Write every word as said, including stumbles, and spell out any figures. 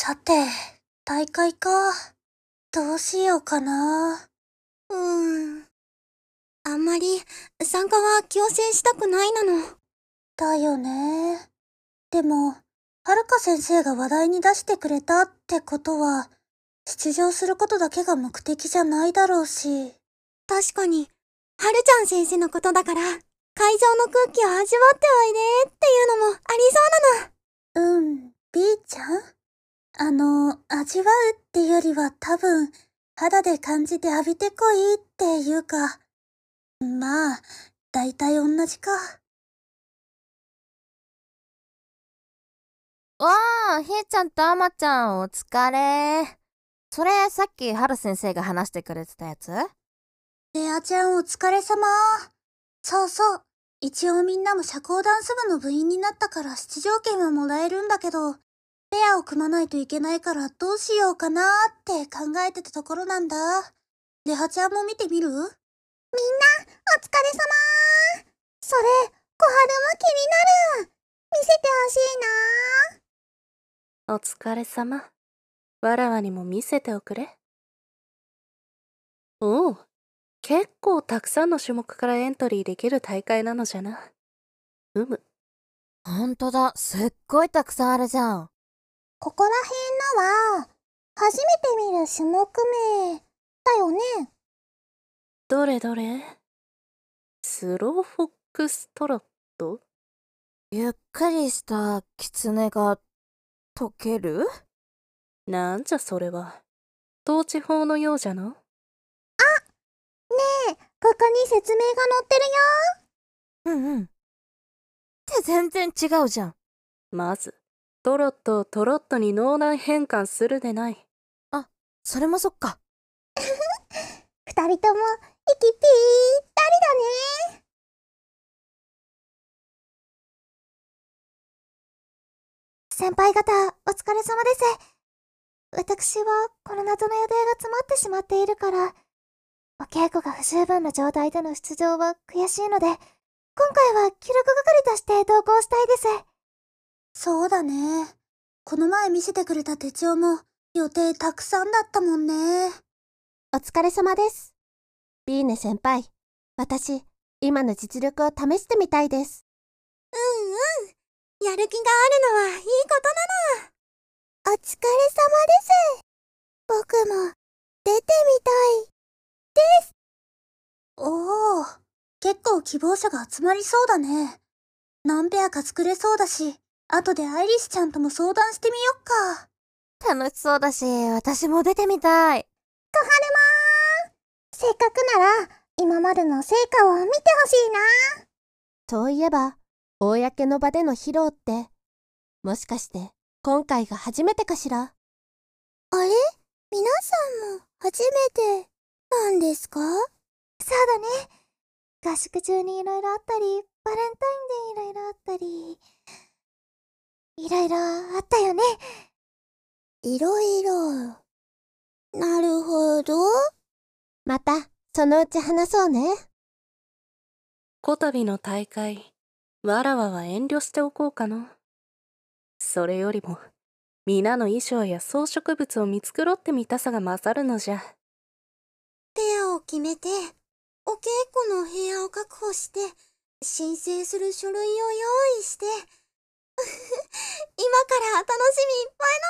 さて、大会か。どうしようかな。 うーん。あんまり参加は強制したくないなの。 だよね。でも、はるか先生が話題に出してくれたってことは、出場することだけが目的じゃないだろうし。 確かに、はるちゃん先生のことだから、会場の空気を味わっておいでっていうのもありそうなの。 うん、B ちゃんあの、味わうってよりは多分、肌で感じて浴びてこいっていうか、まあ、だいたい同じか。 わあ、ひーちゃんとあまちゃんお疲れ。それさっきはる先生が話してくれてたやつ？ レアちゃんお疲れ様。そうそう。一応みんなも社交ダンス部の部員になったから出場権はもらえるんだけど、ペアを組まないといけないからどうしようかなーって考えてたところなんだ。レハちゃんも見てみる？みんな、お疲れ様ー。それ、小春も気になる。見せてほしいなー。 お疲れ様。わらわにも見せておくれ。おう、結構たくさんの種目からエントリーできる大会なのじゃな。うむ。 ほんとだ、すっごいたくさんあるじゃん。 ここら辺のは、初めて見る種目名、だよね。 どれどれ？スローフォックストロット？ ゆっくりした狐が溶ける？ なんじゃそれは。統治法のようじゃな。 ねえ、ここに説明が載ってるよ。 うんうん。って全然違うじゃん。 まず、トロットをトロットに脳内変換するでない。 あ、それもそっか。 二人とも息ぴったりだね。先輩方、お疲れ様です。私はこの謎の予定が詰まってしまっているから、お稽古が不十分な状態での出場は悔しいので、今回は記録係として同行したいです。 そうだね。この前見せてくれた手帳も予定たくさんだったもんね。 お疲れ様です。ビーネ先輩、私、今の実力を試してみたいです。うんうん。やる気があるのはいいことなの。お疲れ様です。僕も出てみたいです。 おお、結構希望者が集まりそうだね。何ペアか作れそうだし、後でアイリスちゃんとも相談してみよっか。 楽しそうだし、私も出てみたい。 小春まー。せっかくなら、今までの成果を見てほしいな。そういえば、公の場での披露って、もしかして今回が初めてかしら？あれ？皆さんも初めてなんですか？そうだね。合宿中にいろいろあったり、バレンタインでいろいろあったり、いろいろあったよね。いろいろ。なるほど。また、そのうち話そうね。 こたびの大会、わらわは遠慮しておこうかな。それよりも、皆の衣装や装飾物を見繕ってみたさが勝るのじゃ。 ペアを決めて、お稽古の部屋を確保して、申請する書類を用意して、今から楽しみいっぱい